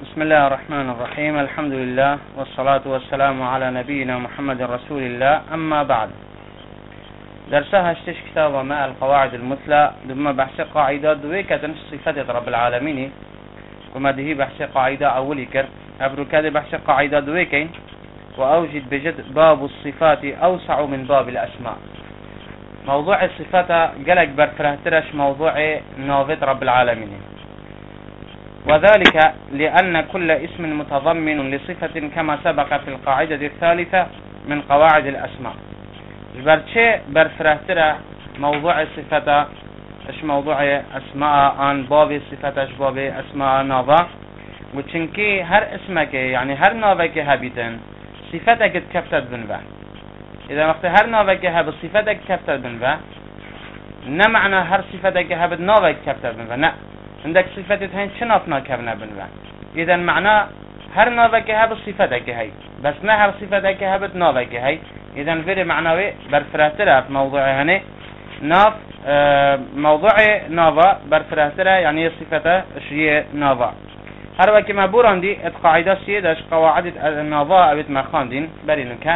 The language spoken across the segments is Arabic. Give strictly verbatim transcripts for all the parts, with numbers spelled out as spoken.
بسم الله الرحمن الرحيم. الحمد لله والصلاة والسلام على نبينا محمد رسول الله. أما بعد، درسها اشتش كتاب ماء القواعد المثلى ثم بحث قاعدة دويكة صفات رب العالمين، وما ده بحث قاعدة أولي كر أبرو كده بحث قاعدة دويكين، وأوجد بجد باب الصفات أوسع من باب الأسماء. موضوع الصفات قلق برفرهترش موضوع نوفيت رب العالمين، وذلك لأن كل اسم متضمن لصفة كما سبق في القاعدة الثالثة من قواعد الأسماء. برشة برفرهترة موضوع الصفات اش موضوع أسماء آن باب الصفات اش باب أسماء نوفا، وچنكي هر اسمك يعني هر نوفك هبيتن صفتك تكفتت بنبه. إذا وقت هر نوفك هب صفتك تكفتت بنبه، نمعنى هر صفتك هب نوفك تكفتت بنبه، لا عندك صفتك هين شنافنا كبنا بنبه. إذا معنى هر نوفك هب صفتك هي، بس نه هر صفتك هب نوفك هي. إذا في معنوي برفرهتره في موضوع هنا ناف اه موضوع نوفا برفرهتره يعني صفته شيء نوفا. هر وقت ما بورندي القاعدة سيدش قواعد النوفا أبت ما خاندين برينك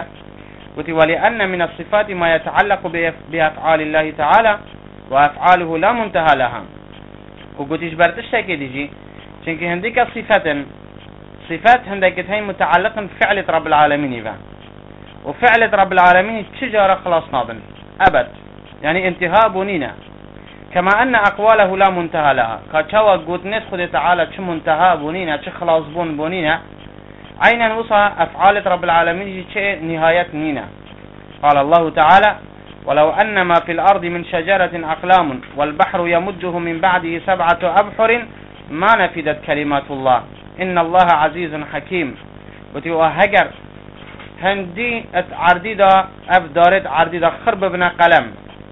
ولأن من الصفات ما يتعلق بأفعال الله تعالى وأفعاله لا منتهى لها. وقلتش برتش تكيديجي چونك هنديك صفات صفات هندك هي متعلقة بفعل رب العالمين با. وفعل رب العالمين تجارة خلاص نابن أبد، يعني انتهاء بنينا. كما أن أقواله لا منتهى لها، كتوا قلت نسخد تعالى چه منتهى بنينا چه خلاص بون بنينا، عينا وصى أفعال رب العالمين چه نهاية نينا. قال الله تعالى: ولو أن ما في الأرض من شجرة أقلام والبحر يمده من بعده سبعة أبحر ما نفدت كلمات الله إن الله عزيز حكيم. وتوا هجر هندي عرديدا أفدارت عرديدا خرب بنا قلم،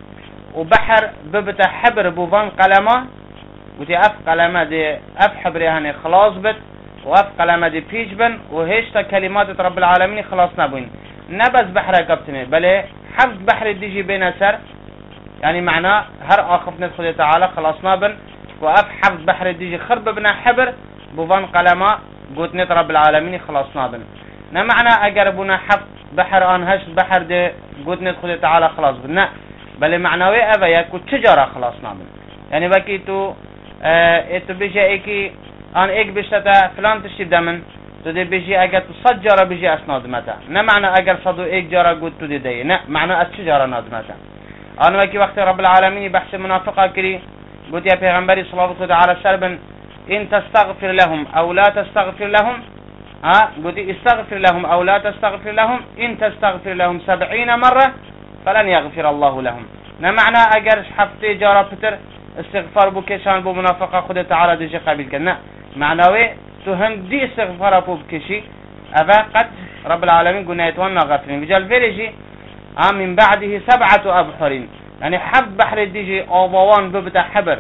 وبحر ببتا حبر بوفان قلمه، وتي أف قلمه دي أف حبر يعني خلاص بت، وأف قلمه دي بيج بن، وهيشتا كلمات رب العالمين خلاص نبوين. نبز بحر كبتني بل حفظ بحر ديجي بين سر، يعني معناه هر آخف ندخل تعالى خلاص نابن، وأف حفظ بحر ديجي خرب بنا حبر بوفان قلمه قوت نت رب العالمين خلاص نابن. نمعنى أقربنا حفظ بحر أنهش بحر دي قوت ندخل تعالى خلاص بنا، بل معنوي أبا يكو تجارة خلاص نابن. يعني بكي تو اه اتو بيجي ايكي ان ايك بشتا فلان تشتي دمن تو دي بيجي اگر صد جارة بيجي اسناد متا، نمعنى اگر صدو ايك جارة قوت تو دي دي، نه معنى التجارة ناد متا. انا بكي وقت رب العالمين بحث منافقة كري قلت يا پیغمبري صلى الله عليه وسلم إن تستغفر لهم أو لا تستغفر لهم، ها قلت استغفر لهم أو لا تستغفر لهم، إن تستغفر لهم سبعين مرة فلن يغفر الله لهم. نمعنى أجر حفتي جارة فتر استغفار بكشان بو منافقة خد تعالى ديجي قبيل كنا معنوي تهندي استغفار بو بكشي أبا قد رب العالمين قلنا يتوانا غفرين بجال فيريجي آه من بعده سبعة أبحر، يعني حب بحر ديجي أوضوان ببتا حبر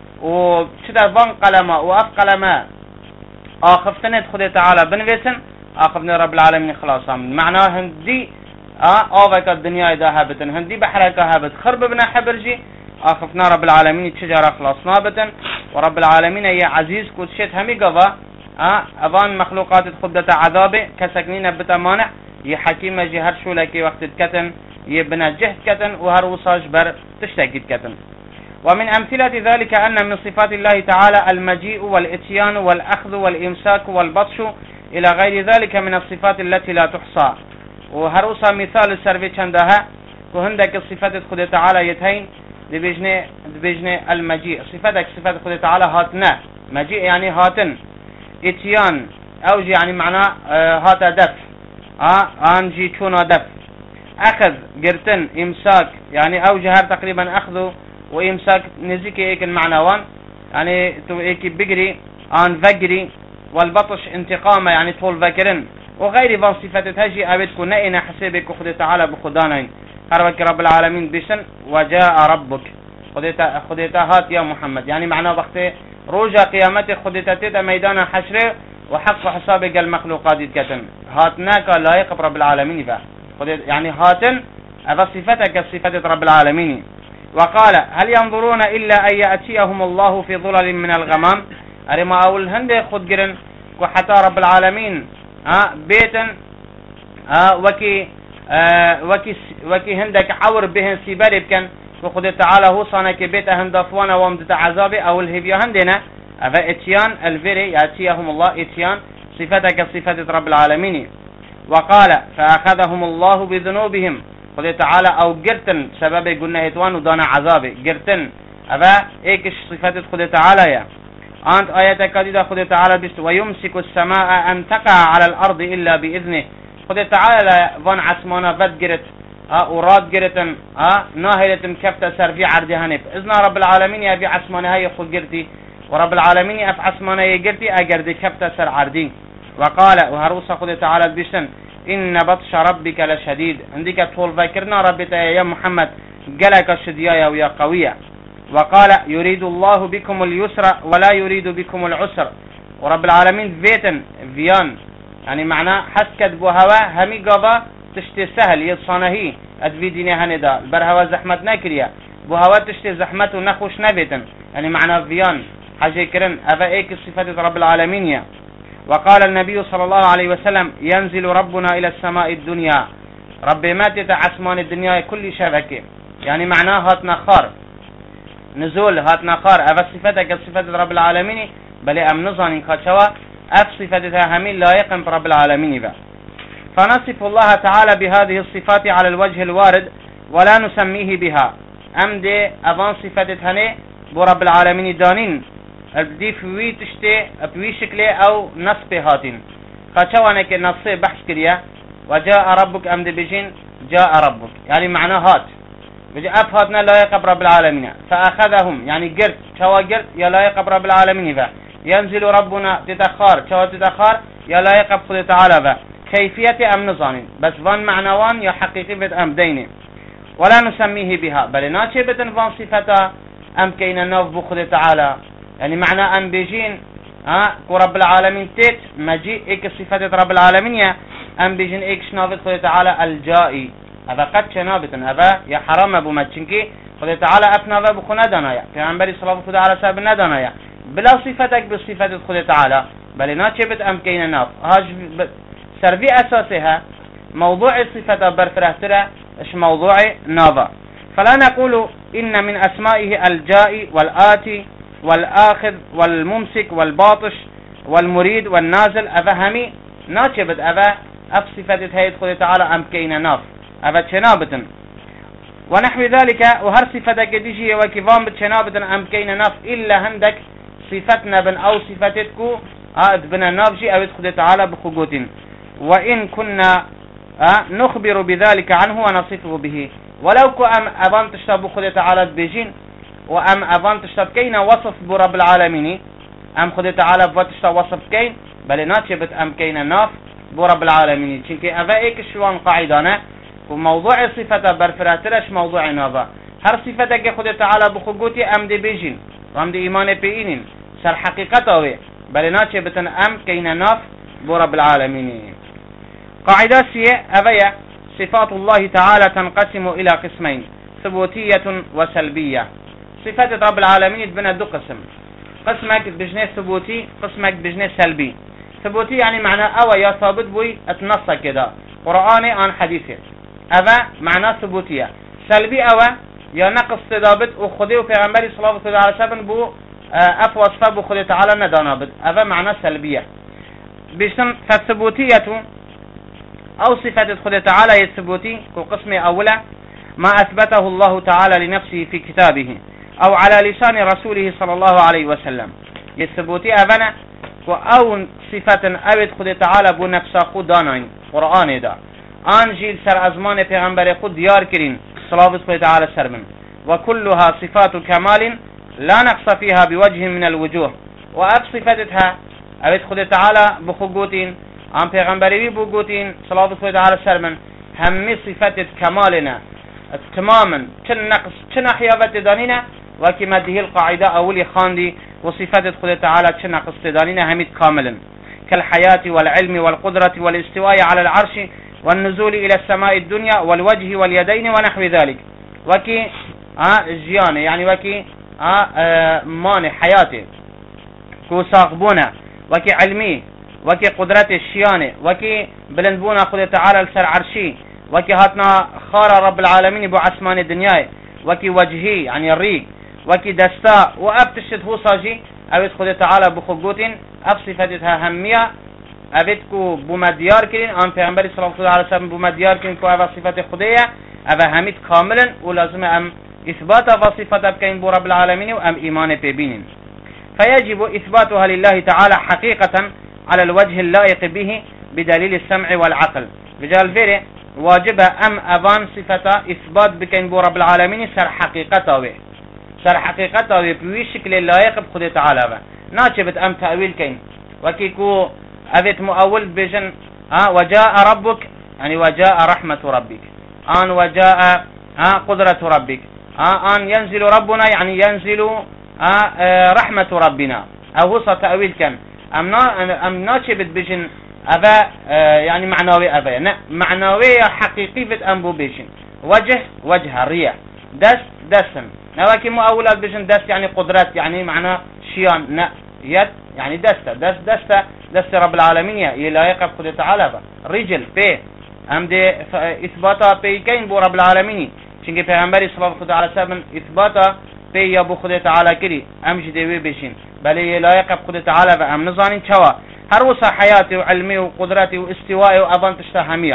وشدا فان قلمة وأف قلمة آخفتنت خد تعالى بنفسن آخفني رب العالمين خلاص. معناه هندي اه اوفك الدنيا اذا هابتن هندي بحرك هابت خرب بنا حبرجي آخفنا رب العالمين تشجرة خلاصنا بتن. ورب العالمين هي عزيز كل شيء همي قضى اه افان مخلوقات خدة عذابه كسكنين بتمانع يحكيم جهر شو لكي وقت الكتن يبنى جهد كتن وهر وصاج بر تشتكيد كتن. ومن أمثلة ذلك أن من صفات الله تعالى المجيء والإتيان والأخذ والإمساك والبطش إلى غير ذلك من الصفات التي لا تحصى. وهروسا مثال السرفي چندها وهندك الصفات خد تعالى يتهين دبيجني دبيجني المجيء صفاتك صفات خد تعالى هاتنا مجيء يعني هاتن، اتيان اوجي يعني معناه هات دف اه انجي چونا دف، اخذ قرتن، امساك يعني اوجي هر تقريبا اخذه وامساك نزيكي ايك المعنوان يعني تو ايكي بقري ان فقري، والبطش انتقامه يعني طول فكرن وغير ذا صفات هجي أبدكم نئنا حسابك وخذ تعالى بخدانين. هربك رب العالمين بسن وجاء ربك خذت هات يا محمد، يعني معنى وقت روجا قيامتك خذت تيتا ميدان حشره وحق حسابك المخلوقات كتن هاتناك لايق رب العالمين فا يعني هاتن هذا صفتك صفات رب العالمين. وقال هل ينظرون إلا أن يأتيهم الله في ظلل من الغمام. أرما أول هندي خد جرن وحتى رب العالمين ها بيتن ها وكي اه وكي وكي هندك عور بهن سيبري بكن وخد تعالى هو صانك بيت هندفوانا ومدت عذابي او الهبيا هندنا افا اتيان الفيري ياتيهم الله اتيان صفتك صفة رب العالمين. وقال فاخذهم الله بذنوبهم خد تعالى او قرتن سبب قلنا هتوان ودانا عذابي قرتن افا ايكش صفة خد تعالى يا انت آية كديدة خد تعالى بست ويمسك السماء ان تقع على الارض الا باذنه خد تعالى فان عسمانا فد قرت اه وراد قرتن اه ناهلتن كفت سرفي عردي هنف اذن رب العالمين يا في عسمانا هاي خد قرتي ورب العالمين اف عسمانا يقرتي اقردي كفت سر عردي. وقال وهروس خد تعالى بشتن ان بطش ربك لشديد عندك طول فكرنا ربك يا محمد قالك الشديايا ويا قوية. وقال يريد الله بكم اليسر ولا يريد بكم العسر ورب العالمين فيتن فيان يعني معناه حسكت بوهوا همي قضا تشتي سهل يتصانهي ادفي ديني هندا البرهوا زحمت نكريا بوهوا تشتي زحمت ونخوش نبيتن يعني معناه فيان حاجة كرن افا ايك صفة رب العالمين يا. وقال النبي صلى الله عليه وسلم ينزل ربنا الى السماء الدنيا ربي ما تتعسمان الدنيا كل شبكة يعني معناه هات نخار نزول هات نخار افا صفتك صفة رب العالمين بل ام نظن خشوا اف صفتها همين لائق برب العالمين با. فنصف الله تعالى بهذه الصفات على الوجه الوارد ولا نسميه بها ام دي افان صفتها برب العالمين دانين دي في تشتي في شكله او نصب هاتين خشوا انك نصب بحث كريا وجاء ربك ام دي بجين جاء ربك يعني معناه هات بجي أفهاتنا لا يقب رب العالمين فأخذهم يعني قرت شوا قرت يا لا يقب رب العالمين فا ينزل ربنا تتخار شوا تتخار يا لا يقب خذ تعالى فا كيفية أم نظانين بس فان معنوان يا حقيقي بت أم ديني ولا نسميه بها بل ناتشي بتن فان صفتا أم كينا نوف بخذ تعالى يعني معنى أم بيجين ها كو رب العالمين تيت مجيء إيك صفة رب العالمين يا أم بيجين إيك شنافت خذ تعالى الجائي هذا قد شنابتن هذا يا حرام ابو ماتشنكي خذ تعالى افنا ابو خنا دنايا پیغمبر صلى الله عليه وسلم ندنايا بلا صفتك بصفه خذ تعالى بل ناتشبت ام كاين ناف هاج سربي اساسها موضوع الصفه برفرهتره ايش موضوع نافا. فلا نقول ان من اسمائه الجائي والآتي والاخذ والممسك والباطش والمريد والنازل افهمي ناتشبت افا اف صفه هي خذ تعالى ام كاين ناف افا تشنابتن ونحو ذلك وهر صفتك ديجي وكيفان بتشنابتن ام كاين ناف الا هندك صفتنا بن او صفتتكو اد بنا نافجي او خذ تعالى بخقوتين وان كنا نخبر بذلك عنه ونصفه به ولو كو ام ابان تشتب خذ تعالى بيجين وام ابان تشتب كاين وصف برب العالمين ام خذ تعالى بتشتب وصف كاين بل ناتشبت ام كاين ناف برب العالمين چونكي افا ايك شوان قاعدانه وموضوع صفته برفراترش موضوع نافا هر صفتك خود تعالى بخقوتي ام دي بيجين وام دي ايمان بيينين سر حقيقته بل ناتش بتن ام كين ناف برب العالمين. قاعدة سيئة افيا صفات الله تعالى تنقسم الى قسمين ثبوتية وسلبية. صفات رب العالمين تبنى دو قسم قسمك بجنيه ثبوتي قسمك بجنيه سلبي. ثبوتي يعني معناه او يا ثابت بوي اتنصى كده قرآني عن حديثه أبا معناه ثبوتية. سلبي أوا يا نقص تدابت وخذيه وبيغمبري صلى الله عليه وسلم بو أف وصفه بخذ تعالى ندانابت أبا معناه سلبية. بيشتم فالثبوتية أو صفة خذ تعالى هي الثبوتي كقسم أولى ما أثبته الله تعالى لنفسه في كتابه أو على لسان رسوله صلى الله عليه وسلم. الثبوتي أبنا أو صفة أبد خذ تعالى بو نفسه خود دانين قرآن دا آن جيل سر ازمان پیغمبر خود دیار کرین صلوات الله تعالى سرمن وكلها صفات كمال لا نقص فيها بوجه من الوجوه وأب صفتها أبد خود تعالى بخقوتين آن پیغمبری بخقوتين صلوات الله تعالى سرمن هم صفات كمالنا تماما چن نقص چن حيابت دانينا وكي مده القاعدة أولي خاندي وصفات خود تعالى چن نقص دانينا هميت كاملا كالحياة والعلم والقدرة والاستواء على العرش والنزول إلى السماء الدنيا والوجه واليدين ونحو ذلك وكي آه جيانه يعني وكي آه آه ماني حياتي كو ساقبونا وكي علمي وكي قدرت الشيانة وكي بلندبونا خد تعالى السر عرشي وكي هاتنا خار رب العالمين بو عسمان الدنيا وكي وجهي يعني الريق وكي دستا وابتشت هو صاجي اويت خد تعالى بخقوتين اف صفتها همية اويتكو بومديار كرين ام پیغمبر صلى الله عليه وسلم بومديار كرين كو اوه صفت خدية اوه هميت كاملا ولازم ام اثبات اوه صفت بكين بو رب العالمين وام ايمان ببينين فيجب اثباتها لله تعالى حقيقة على الوجه اللائق به بدليل السمع والعقل بجال فيري واجب ام اوان صفتا اثبات بكين بو رب العالمين سر حقيقته وي سر حقيقته وي بوي شكل اللائق بخده تعالى ناچبت ام تأويل كين وكيكو أذت مؤول بجن ها وجاء ربك يعني وجاء رحمة ربك آن وجاء ها قدرة ربك ها آن ينزل ربنا يعني ينزل ها رحمة ربنا أو هو تأويل كان أم نا أم ناشبت بجن أبا يعني معنوي أبا لا معنوي حقيقي بت أنبو بجن وجه وجه الرياح دست دسم نواكي مؤولات بجن دست يعني قدرات يعني معنى شيان نا يد يعني دستة دست دستة دست رب العالمين يلايق بخده تعالى رجل بي ام دي اثباتا بي كين بو رب العالمين چونکه پیغمبری صلی الله علیه وسلم اثباتا بي يا بو خده تعالى كري ام جدوي بشين بل يلايق بخده تعالى و ام نزانين چوا هر وسا حياتي وعلمي وقدرتي واستوائي وابان تشتهمية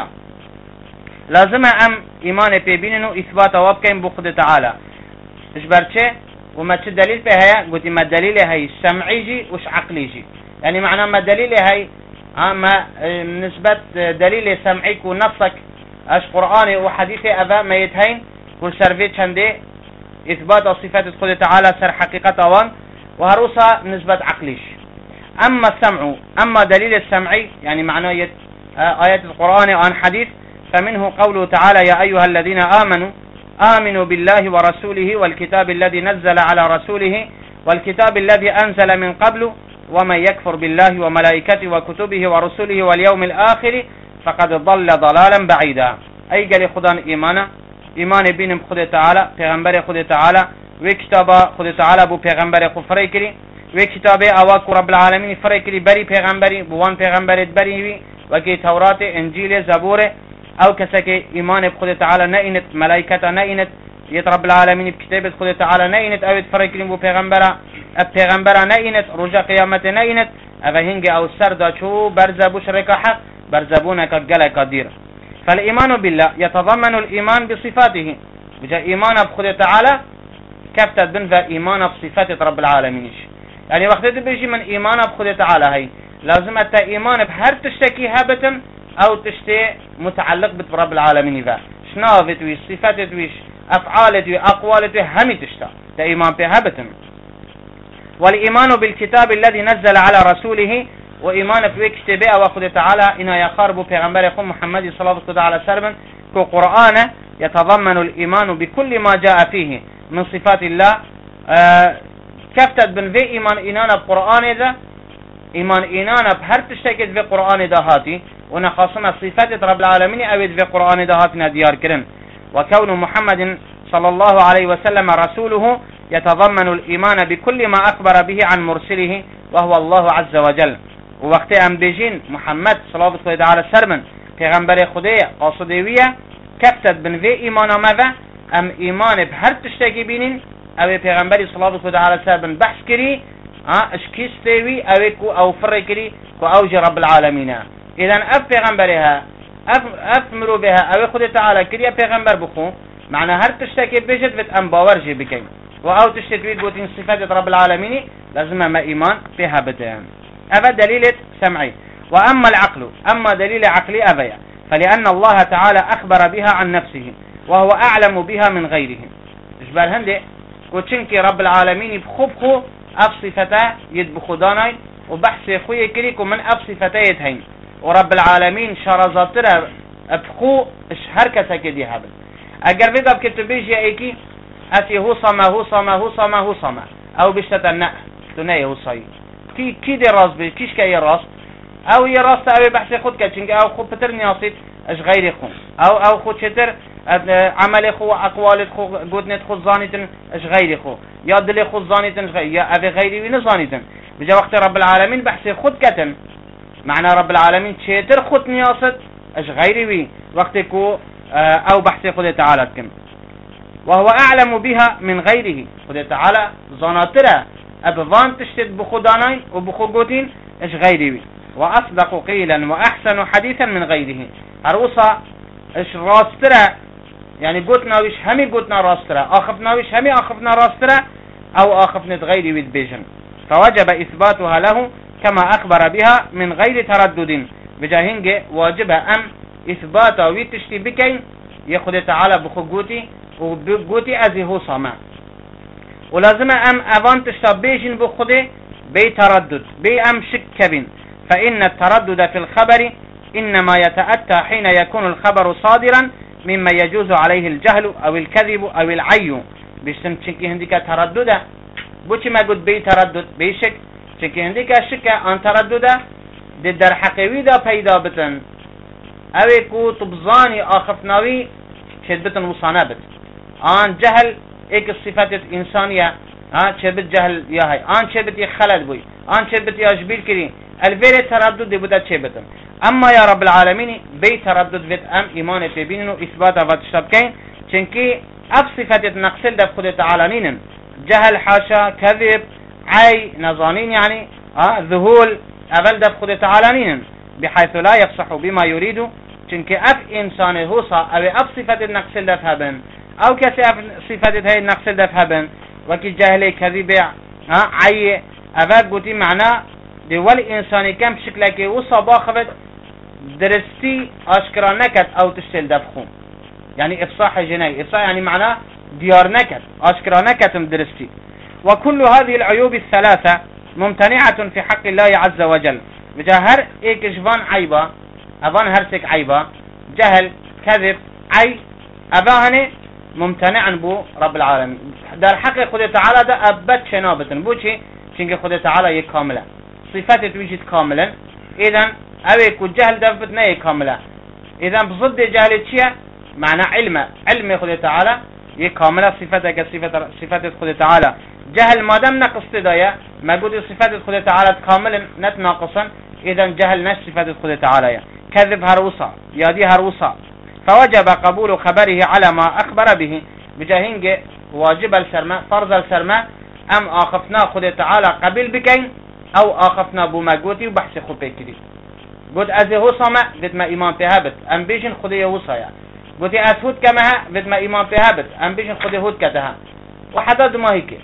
لازم ام ايمان بي بيننو اثباتا وابكين بو خده تعالى اشبر چه وما تش دليل بها قلت ما الدليل هي سمعي جي وش عقلي جي يعني معناه ما الدليل هي ما نسبة دليل سمعيك ونصك اش قرآني وحديثي أبا ما يتهين كل سرفيت شندي إثبات صفات خده تعالى سر حقيقة وان وهروسا نسبة عقليش أما السمع أما دليل السمعي يعني معناه يت آيات القرآن عن حديث فمنه قوله تعالى يا أيها الذين آمنوا آمنوا بالله ورسوله والكتاب الذي نزل على رسوله والكتاب الذي أنزل من قبل ومن يكفر بالله وملائكته وكتبه ورسله واليوم الآخر فقد ضل ضلالا بعيدا أي قال خدان إيمانا إيمان بينهم خده تعالى پیغمبر خده تعالى وكتاب خده تعالى بو پیغمبر خو فرای کری وكتاب اواك رب العالمين فرای کری بری پیغمبری بوان پیغمبرت بری وكي تورات انجيل زبور او كسك إيمان بخده تعالى نئنت ملائكة نئنت يت رب العالمين بكتابة خده تعالى نئنت او فرای کری بو پیغمبر پیغمبر نئنت رجا قيامت نئنت او هنگ او سردا چو برزبوش رکاحق برزبونك قلق قدير فالإيمان بالله يتضمن الإيمان بصفاته بجاء إيمان بخده تعالى كفتت بنفى إيمان بصفات رب العالمين يعني وقت بيجي من إيمان بخده تعالى هي لازم أتا إيمان بهر تشتكي هبتا أو تشتي متعلق برب العالمين ذا شنافت ويش صفات ويش أفعالت ويش أقوالت ويش همي تشتا تا إيمان بهبتا والإيمان بالكتاب الذي نزل على رسوله وإيمان في كتابه وخده تعالى إنه يخارب پیغمبر خود محمد صلى الله عليه وسلم كقرآن يتضمن الإيمان بكل ما جاء فيه من صفات الله آه كفتت بن في إيمان إينانا بقرآن ذا إيمان إينانا بهر تشتكت في قرآن ذا هاتي ونخاصنا صفات رب العالمين أود في قرآن ذا هاتنا ديار كرن وكون محمد صلى الله عليه وسلم رسوله يتضمن الإيمان بكل ما أخبر به عن مرسله وهو الله عز وجل ووقت ام بيجين محمد صلى الله عليه وسلم پیغمبر خدای قاصدویه کفتت بن في ایمان ماذا ام ایمان بهر تشتكي بينين او پیغمبر صلى الله عليه وسلم بحث كري اش كيستوي او كو او فري كري كو اوج رب العالمين اذا اف پیغمبرها اف افمروا بها او خدای تعالى كري پیغمبر بخو معنى هر تشتكي بيجت بت ام باور جي بكين واو تشتكي بوتين صفات رب العالمين لازم ما ايمان بها بدان أبا دليل سمعي وأما العقل أما دليل عقلي أبيا فلأن الله تعالى أخبر بها عن نفسه وهو أعلم بها من غيره إجبال هندي وچنكي رب العالمين بخبخو أفصفتا يدبخو داناي وبحث خوية كريكو من أفصفتا يتهين ورب العالمين شرزاترها بخو اشهر كساكي دي هابل أقر بيقى بكتبيجي ايكي أسي هو صما هو صما هو صما هو صما أو بشتتا النأ تنايه هو صاي كي كي دي راس بي كيش كاي راس او يا راس او بحث خود كاتشنج او خود بتر نياصيت اش غير خو او او خود شتر عمل خو اقوال خو قدنت خو زانيتن اش غير خو يا دل خو زانيتن غير يا ابي غيري وين زانيتن بجا وقت رب العالمين بحث خود كتن معنى رب العالمين تشيتر خط نياست اش غيري وي وقتكو او بحث خد تعالى كم وهو اعلم بها من غيره خد تعالى زناتره ابوان تشتد بخدانين وبخوتين اش غيري وي واصدق قيلا واحسن حديثا من غيره اروصا اش راستره يعني قوتنا ويش همي قوتنا راستره اخفنا ويش همي اخفنا راستره او اخفنا غيري وي بيجن فوجب اثباتها له كما اخبر بها من غير تردد بجاهنج واجب ام اثباتا ويتشتي بكين يخد تعالى بخوتي وبقوتي ازي هو صامع ولازم ام اوان تشتبيجن بخده بي تردد بي ام شك. فإن التردد في الخبر إنما يتأتى حين يكون الخبر صادرا مما يجوز عليه الجهل أو الكذب أو العي بيشتم چنكي هنديك تردد بوچي ما قد بي تردد بي شك چنكي هنديك شك ان تردد دي در حقيوي دا پیدا بتن اوه کو تبزاني آخفناوي شد بتن وصانه بت آن جهل ایک صفت انسانية آن چه بت جهل يا هاي آن چه بت خلل بوي آن چه بت ياشبيل كري الفير تردد دي بدا چه بتن. اما يا رب العالمين بي تردد بت ام ايمان تبينن و اثبات واتشتبكين چنكي اف صفت نقصل دف خود تعالى نينن جهل حاشا كذب عي نظانين يعني آه ذهول اول دف خود تعالى نينن بحيث لا يفصح بما يريد چنكي اف انسان هوصا او اف صفت نقصل دف هبن او كسي اف صفت هاي نقصل دف هبن وكي جهل كذب آه عي اول قوتي معناه دي والإنسان كم شكلك وصا باخبت درستي أشكرا نكت أو تشتل دفخو يعني إفصاح جنائي إفصاح يعني معناه ديار نكت أشكرا نكت درستي. وكل هذه العيوب الثلاثة ممتنعة في حق الله عز وجل بجهر إيك جفان عيبا أفان هرسك عيبا جهل كذب عي أفاهني ممتنعا بو رب العالمين در حق خود تعالى ده أبت شنابتن بو چي چنك خود تعالى يكامله صفات توجد كاملا اذا اويك الجهل دفت نهي كاملا اذا بضد جهل تشيا معنى علم علم خد تعالى يكاملا صفاتك صفات صفات خد تعالى جهل ما دام نقص تدايا ما قد صفات خد تعالى كاملا نت ناقصا اذا جهل نش صفات خد تعالى كذب هروصا يادي هروصا فوجب قبول خبره على ما اخبر به بجاهنج واجب السرما فرض السرما ام اخفنا خد تعالى قبل بكين او آخفنا بو مقوتي وبحث خود بكري قد از هوصا ما قد ما ايمان بهابت ام بيجن خدي هوصايا قد از هود كمها قد ما ايمان بهابت ام بيجن خدي هود كتها وحدد ما هيك.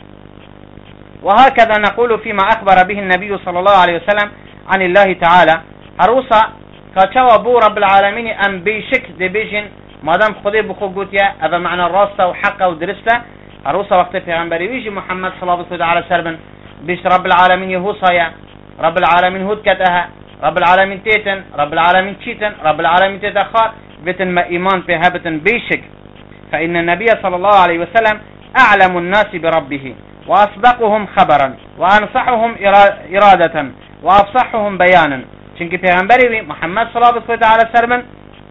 وهكذا نقول فيما اخبر به النبي صلى الله عليه وسلم عن الله تعالى اروصا كاتشوا بو رب العالمين ام بيشك دي بيجن مادام خدي بخو قوتيا ابا معنى الراسة وحقه ودرسته اروصا وقت پیغمبری ویجی محمد صلى الله عليه وسلم بيش رب العالمين يهوصايا رب العالمين هود كتها رب العالمين تيتن رب العالمين تشيتن رب العالمين تتخار بتن ما ايمان بها بتن بيشك. فإن النبي صلى الله عليه وسلم اعلم الناس بربه واصدقهم خبرا وانصحهم ارادة وافصحهم بيانا چنكي پیغمبری محمد صلى الله عليه وسلم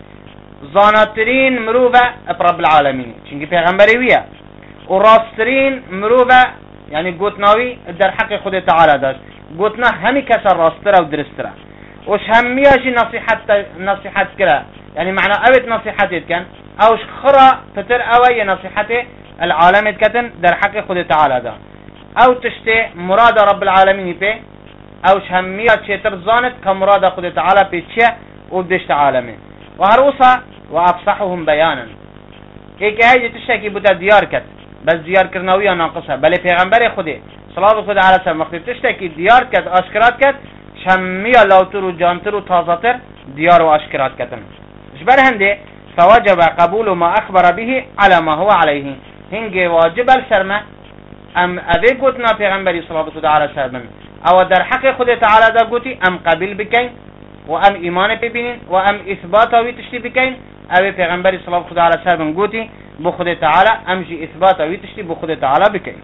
زاناترين مروبة رب العالمين چنكي پیغمبری ويا وراسترين مروبة يعني قوتناوي در حق خود تعالى داشت قوتنا همي كسر راسترا ودرسترا وش همياشي نصيحت نصيحت كرا يعني معنى اوت نصيحتت كان اوش خرا فتر اوي نصيحته العالم كتن در حق خود تعالى دا او تشتي مراد رب العالمين بي اوش هميات شتر زانت كمراد خود تعالى بي تشي وبدشت عالمي وهروسا وافصحهم بيانا ايك هاي تشتكي بدا ديار كت بس ديار کرناوی ناقصه بله پیغمبر خوده صلوات خود علیه وسلم وقتی تشتکی دیار کرد آشکارات کرد شمیه لاوتر و جانتر و تازه‌تر دیار و آشکارات کردن جبر هنده فواجب قبول ما اخبر به على ما هو عليه هنگ واجب الشرمه ام اوه گوتنا پیغمبری صلوات خود علیه وسلم او در حق خود تعالی دا گوتی ام قبل بکن و ام ایمان ببینین و ام اثبات اوی تشتی بکن اوه پیغمبری صلوات خود علیه وسلم گوتی بخود تعالى امجي اثبات ويتشتي بخود تعالى بكي.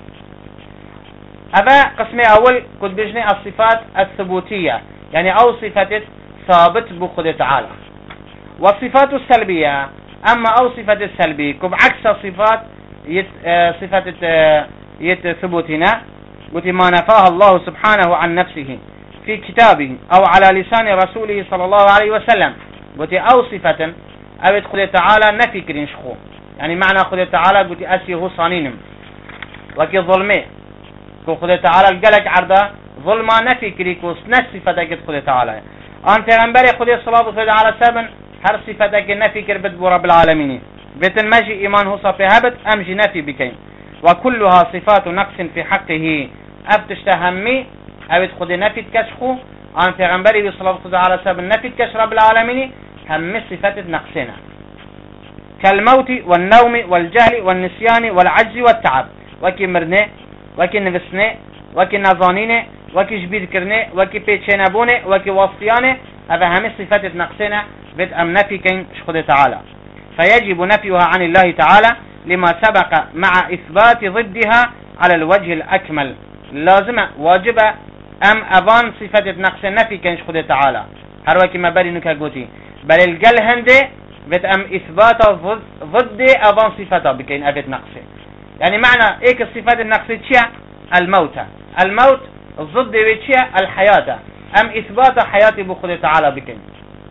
ابا قسم اول قد بجني الصفات الثبوتية يعني او صفات ثابت بخود تعالى والصفات السلبية اما او صفات السلبية كب عكس صفات يت صفات يت ثبوتنا قلت ما نفاها الله سبحانه عن نفسه في كتابه أو على لسان رسوله صلى الله عليه وسلم قلت أو صفة أبد خد تعالى نفي كرين شخو يعني معنى خد تعالى قلت أسيه صانينم وكي ظلمه كو خد تعالى القلق عرضه ظلما نفي كريكوس نفس صفتك خد تعالى أن پیغمبر خد صلاة الله عليه وسلم هر صفتك نفي كربت برب العالمين بيت المجي إيمان هو صفيهبت أمجي نفي بكين وكلها صفات نقص في حقه أفتشتهمي أبد خد نفي كشخو أن پیغمبر صلاة الله عليه وسلم نفي كش رب العالمين هم صفات نقصنا كالموت والنوم والجهل والنسيان والعجز والتعب وكي مرنه وكي نفسنه وكي نظانينه وكي جبير كرنه وكي بيتشنبونه وكي وصيانه هذا هم صفات نقصنا بد أم نفي كين شخد تعالى فيجب نفيها عن الله تعالى لما سبق مع إثبات ضدها على الوجه الأكمل لازم واجب أم أبان صفات نقص نفي كين شخد تعالى هر وكي ما بري نكا قوتي بل القل هنده بد أم إثبات ضد أبان صفاته بكين أبد نقصه يعني معنى إيك الصفات النقصة تشيع الموت الموت ضد وتشيع الحياة أم إثبات حياة بخد تعالى بكين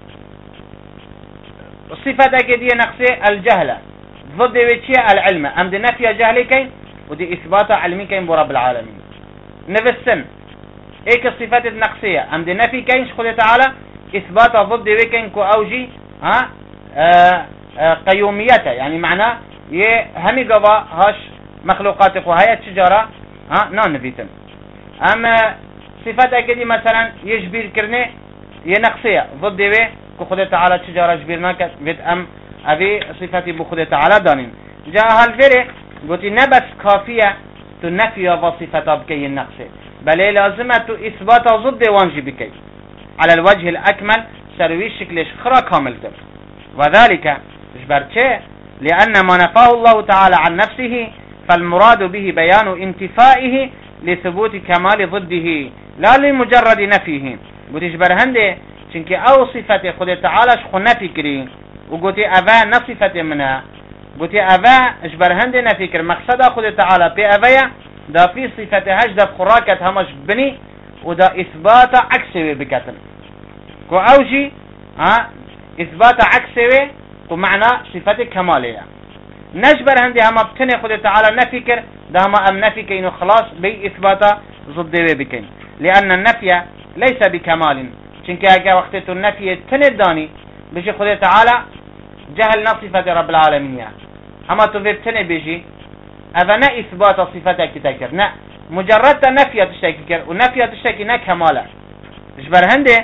الصفات دي نقصة الجهلة ضد وتشيع العلم أم دي نفي جهلي كين ودي إثبات علمي كين برب العالمين نفسن إيك الصفات النقصية أم دي نفي كين شخد تعالى إثبات ضد وكين كو أوجي ها آآ آآ قيوميته يعني معناه يه همي قضاء هاش مخلوقات وهي التجارة ها نان نفيتن أما صفات أكدي مثلا يجبير كرني ينقصية ضد به كخد تعالى تجارة جبيرناك بيت أم أبي صفاتي بخد تعالى دانين جاء هالفرق قلت نبس كافية تنفي وصفة بكي النقصة بل لازمة إثبات ضد وانجي بكي على الوجه الأكمل سروي شكل خرا كامل در وذلك جبرتشه لأن ما نفاه الله تعالى عن نفسه فالمراد به بيان انتفائه لثبوت كمال ضده لا لمجرد نفيه قلت جبر هنده چنك او صفت خود تعالى شخو نفي كري وقلت أبا نصفت منها قلت أبا جبر هنده نفي كر مقصد خود تعالى بي أبايا دا في صفت هجد خراكت همش بني ودا إثبات عكسه بكتن كو أوجي ها إثبات عكسه ومعنى صفات كمالية نجبر هندي هما بتني خد تعالى نفي كر ده هما أم نفي كينو خلاص بي إثبات ضد بكين لأن النفي ليس بكمال چنك اگه وقت النفي تني داني بيجي خد تعالى جهل صفات رب العالمين هما تو بتني بيجي هذا نا إثبات صفاتك تكر نا مجرد نفي تشتكي كر ونفي تشتكي نا كماله جبر هندي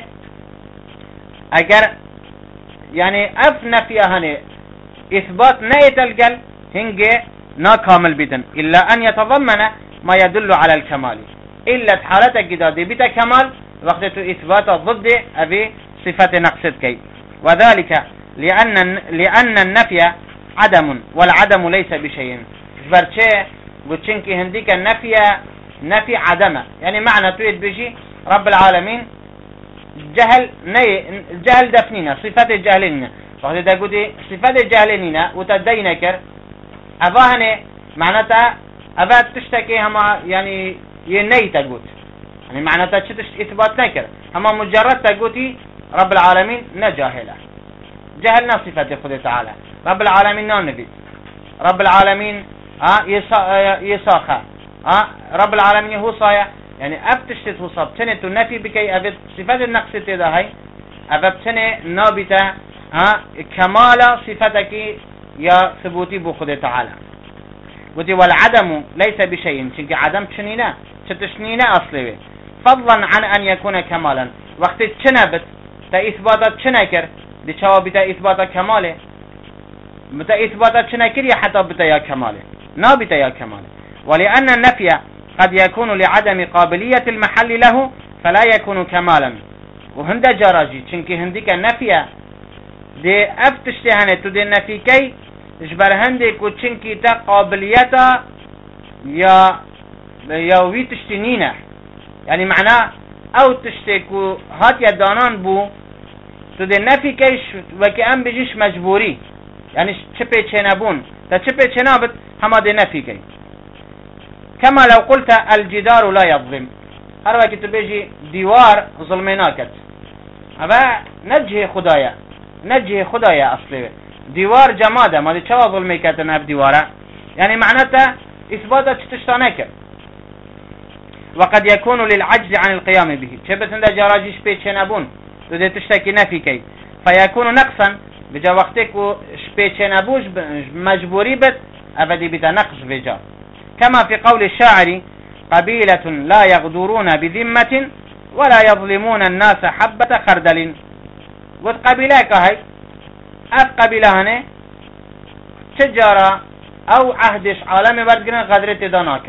اگر يعني اف نفي هني اثبات نيت القل هنجي نا كامل بدن الا ان يتضمن ما يدل على الكمال الا حالتك كده دي بتا كمال وقت اثبات ضد ابي صفه نقصت كي وذلك لان لان النفي عدم والعدم ليس بشيء برچه بوچنكي هنديك النفي نفي عدمه يعني معنى تويد بيجي رب العالمين جهل ني جهل دفنينا صفات الجهلين وقت دا قلت صفات الجهلين وتدين كر أباهني معناتها أبا تشتكي هما يعني يني تقول يعني معناتها تشتش إثبات نكر هما مجرد تقولي رب العالمين نجاهله جهلنا صفات خده تعالى رب العالمين نبي رب العالمين ها يساخا ها رب العالمين هو صايا يعني أبتشتت هو صاب تنه تنفي بكي أبد صفات النقص تدا هاي أبد تنه نابتا ها كمال صفتك يا ثبوتي بخده تعالى ودي والعدم ليس بشيء شنك عدم تشنينا تشنينا أصلي فضلا عن أن يكون كمالا وقت تشنبت تإثباتات تشنكر دي شوابتا إثبات كماله متى إثباتات تشنكر حتى بتا يا كماله نابتا يا كماله ولأن النفي قد يكون لعدم قابلية المحل له فلا يكون كمالا وهند جراجي چنك هنديك النفي دي افتشتهانه تو دي نفي كي اجبر هندك و چنكي تا قابليتا يا يا وي تشتنينه يعني معناه او تشتكو هات يا دانان بو تو دي نفي كيش وكي ام بجيش مجبوري يعني چپه چنبون تا چپه چنابت هما دي نفي كي كما لو قلت الجدار لا يظلم هر وقت تو بيجي ديوار ظلمناكت هذا نجه خدايا نجه خدايا أصلي ديوار جماده ما دي چوا ظلمي كتن هف ديواره يعني معناته إثباته تشتانك وقد يكون للعجز عن القيام به شبت عند جراجيش بيتش نبون تدي تشتكي نفي كي فيكون نقصا بجا وقتك شبيتش نبوش مجبوري بت أبدي بتا نقص بجا كما في قول الشاعر قبيلة لا يغدرون بذمة ولا يظلمون الناس حبة خردل قلت قبيلة هاي اف قبيلة هنه تجارة او عهدش عالمي بردقنا غدرت داناكم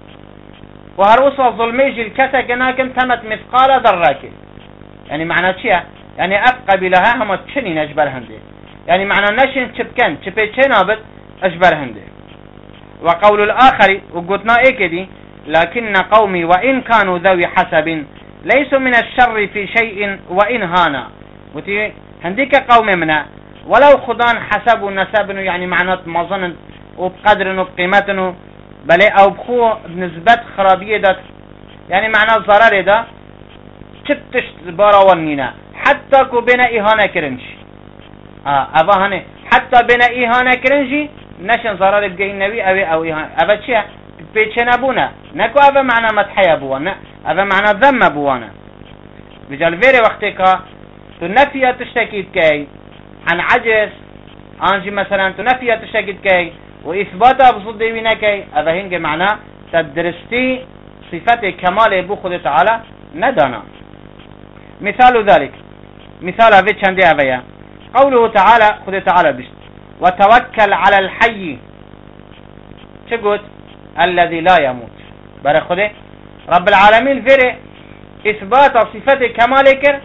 وهروسا ظلميجي الكسا كناكم تمت مثقال ذراكي يعني معنى چيه؟ يعني اف قبيلة ها هم تشنين اجبر هنده يعني معنى نشن تشبكن تشبه چنابت اجبر هنده وقول الآخر وقلتنا ايه كدي لكن قومي وإن كانوا ذوي حسب ليسوا من الشر في شيء وإن هانا وتي هنديك قوم منا ولو خدان حسب ونسب يعني معنات مظن وبقدر وبقيمته بل او بخو بنسبة خرابية ده يعني معنى الضرر ده تشتش باراونينا حتى كو بين اهانة كرنج اه ابا هنه حتى بين اهانة كرنجي نشن ضرر بقى النبي او او اهانة ابا چيه بيتشن ابونا نكو ابا معنى مدحي ابوانا ابا معنى ذم ابوانا بجال فيري وقتك تنفيا تشتكيت كي عن عجز انجي مثلا تنفيا تشتكيت كي واثباتها بصد ديوينا كي ابا هنجي معنى تدرستي صفات كمال ابو خود تعالى ندانا مثال ذلك مثال هذا چندي ابيا قوله تعالى خود تعالى بشت وتوكل على الحي چه الذي لا يموت برای خود رب العالمين فيري اثبات صفات كمالك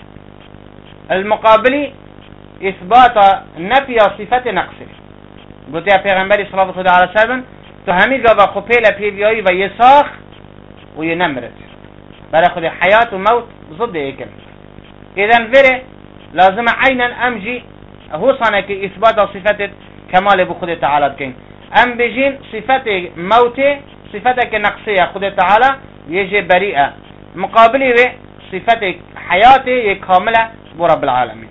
المقابلي اثبات نفي صفات نقصه قلت يا پیغمبر صلى الله عليه وسلم تو همین گاه خو پیل پیویایی و یساخ و ینمرد برای خود حیات و موت ضد ایکن اذن فيري لازم عينا امجي هو صانك اثبات صفات كمال ابو خود تعالى بكين ام بجين صفات موت صفتك نقصية خود تعالى يجي بريئة مقابله صفات حياته كاملة برب العالمين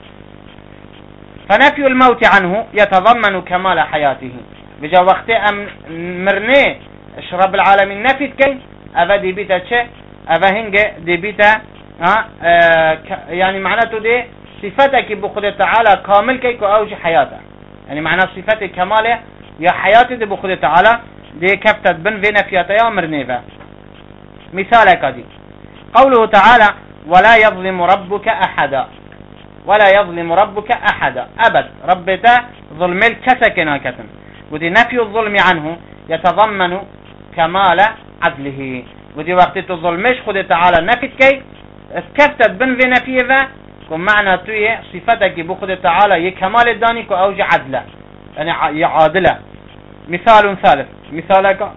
فنفي الموت عنه يتضمن كمال حياته بجا وقت ام مرنه رب العالمين نفيت كي افا دي بيتا چه افا هنگ دي بيتا اه يعني معناته دي صفتك بخود تعالى كامل كي كو اوج حياته يعني معنى صفات كماله يا حياته دي بخود تعالى دي كفتت بن في نفياته يا مرنيفا مثالك دي قوله تعالى ولا يظلم ربك احدا ولا يظلم ربك احدا ابد ربته ظلم الكسكنا كتن ودي نفي الظلم عنه يتضمن كمال عدله ودي وقت تظلمش خود تعالى نفيت كي كفتت بن في نفيفا كم معنى توي صفتك بخود تعالى يكمال الداني كو اوج عدله يعني يعادله مثال ثالث مثالك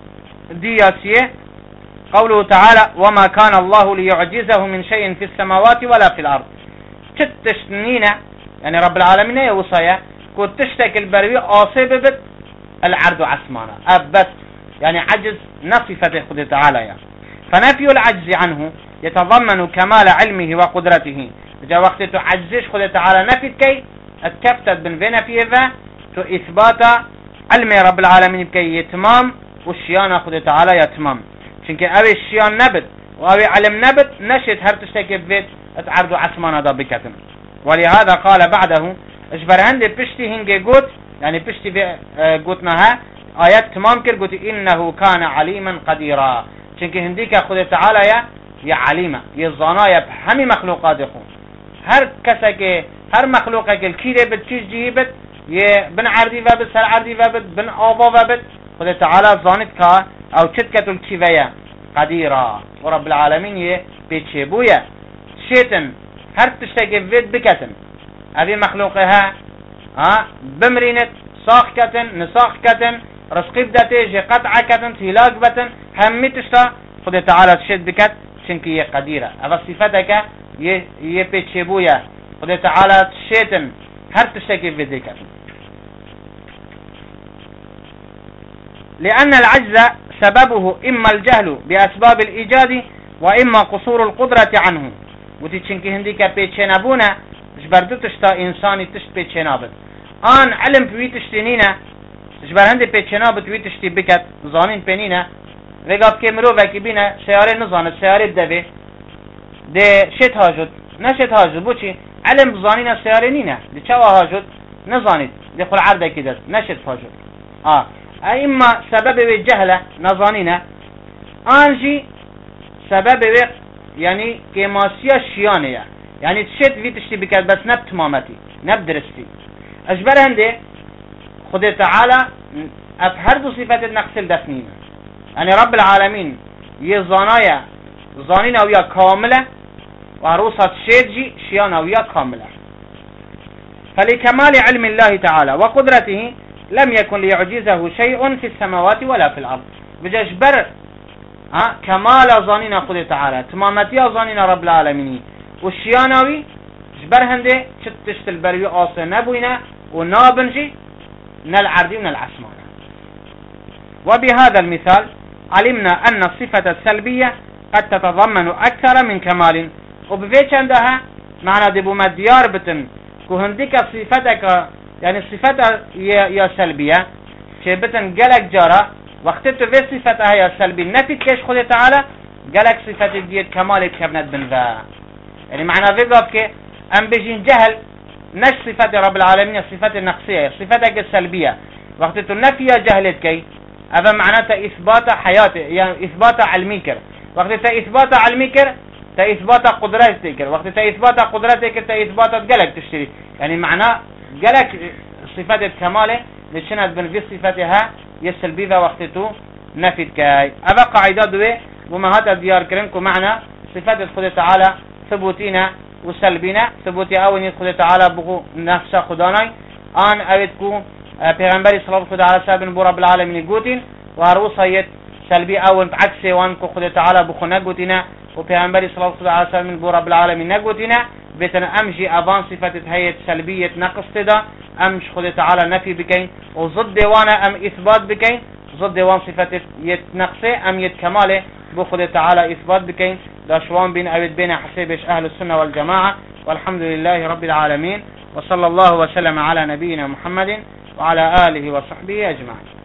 دياسيه قوله تعالى وما كان الله ليعجزه من شيء في السماوات ولا في الأرض تتشنينة يعني رب العالمين يوصايا كنت تشتك البروي آصيب بت العرض عسمانا أبت يعني عجز نصفة خد تعالى يعني. فنفي العجز عنه يتضمن كمال علمه وقدرته جاء وقت تعجزش خد تعالى نفي كي اتكفتت بن فينا فيها تو إثبات علم رب العالمين بكي يتمام والشيان خد تعالى يتمام چونك اوي الشيان نبت واوي علم نبت نشت هر تشتكي بيت اتعرض عسمانا دا بكتم ولهذا قال بعده اجبر هند بشتي هنگي قوت يعني بشتي قوتناها آيات تمام كر قوت إنه كان عليما قديرا چونك هنديك خد تعالى يا يا عليما يزانا يا همي مخلوقات خو هر كسك هر مخلوقك الكيري بت چيز جيبت يه بن عردي وابت سر عردي وابت بن آبا وابت خد تعالى زانت كا او چتكت الكيوية قديرا ورب العالمين يه بيتشي بويا شيتن هر تشتكي فيد بكتن هذه مخلوقها ها بمرينت ساخ كتن نساخ كتن رزقي بدته جي قطع كتن تهلاك بتن همي تشتا خد تعالى تشد بكت چنك يه قديرة اما صفتك يه يه بيتشي بويا خد تعالى شيتن هر تشتكي فيد بكتن لأن العجز سببه إما الجهل بأسباب الإيجاد وإما قصور القدرة عنه وتي چنكي هندي كا بيچنابونا جبردو تشتا إنساني تشت بيچنابت آن علم بوي تشتنينا جبر هندي بيچنابت وي تشتي بكت زانين بينينا وقاب كي مروفكي بينا سياري نزانت سياري بدوي دي شت هاجد نشت هاجد بوچي علم بزانينا سياري نينا دي چوا هاجد نزانيت دي خل عرده كده نشت هاجد آه اما سبب جهله نزانينا آنجي سبب يعني كماسيا شيانية يعني تشت في تشتي بكت بس نب تمامتي نب درستي اجبر هندي خد تعالى افهر دو صفات النقص الدفنين يعني رب العالمين يزانايا زانينا ويا كاملة وعروسة شيجي شيانا ويا كاملة فلكمال علم الله تعالى وقدرته لم يكن ليعجزه شيء في السماوات ولا في الأرض بجبر ها كمال ظنينا خد تعالى تمامتي ظنينا رب العالمين والشيانوي جبر هندي شتشت البري آصي نبوينا ونابنجي من العرض من العسمان. وبهذا المثال علمنا أن الصفة السلبية قد تتضمن أكثر من كمال وبفيتش عندها معنى دبو مديار بتن كهندك صفتك يعني صفتها يا سلبية شيء بتن قلق جارة وقت في صفتها يا سلبي نفي كيش خد تعالى قالك صفة ديت كمال كابنت بنذا يعني معنى في قابك أم بيجين جهل نش صفة رب العالمين الصفات النقصية صفتك السلبية وقت النفي جهلت كي هذا معناته إثبات حياته يعني إثبات علميكر وقت إثبات علميكر إثبات قدرتك وقت إثبات قدرتك إثبات قالك تشتري يعني معناه قالك صفات الكمال لشنت بن في صفتها يسلبيها وقتته نفيد كاي أبا قاعدة دوي وما هذا ديار كرنكو معنا صفات الخد تعالى ثبوتينا وسلبينا ثبوتي أول خد تعالى بقو نفس خداناي آن أبدكو پیغمبری صلی الله علیه و سلم بو رب العالمین گوتین و روصیت سلبی اول عکس وان کو خود تعالی بخو نگوتینا و پیغمبری صلی الله علیه و سلم بو رب العالمین نگوتینا بتن امجي ابان صفات هيئه سلبيه نقص تدا امش خود تعالى نفي بكين وضد وانا ام اثبات بكين ضد وان صفات يتنقص ام يتكماله بو خود تعالى اثبات بكين داشوان بين ابد بين حسيبش اهل السنه والجماعه والحمد لله رب العالمين وصلى الله وسلم على نبينا محمد وعلى آله وصحبه أجمعين.